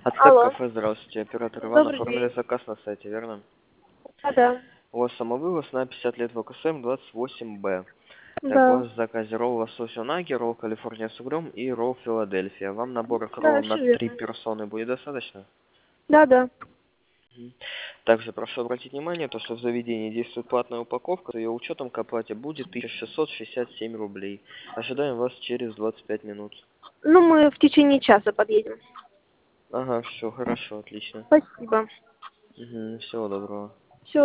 Ацтек Алло. кафе, здравствуйте. Оператор Иван, Добрый оформили день. заказ на сайте, верно? Да. У вас самовывоз на 50 лет ВКСМ 28Б. Так, у Да. вас в заказе ролл лосось унаги, ролл Калифорния с угрём и ролл Филадельфия. Вам набора Да, роллов на все 3 верно. персоны будет достаточно? Да. Мгм. Также прошу обратить внимание, то, что в заведении действует платная упаковка, с ее учетом к оплате будет 1667 рублей. Ожидаем вас через 25 минут. Ну, мы в течение часа подъедем. Ага, все, хорошо, отлично. Спасибо. Угу, всего доброго.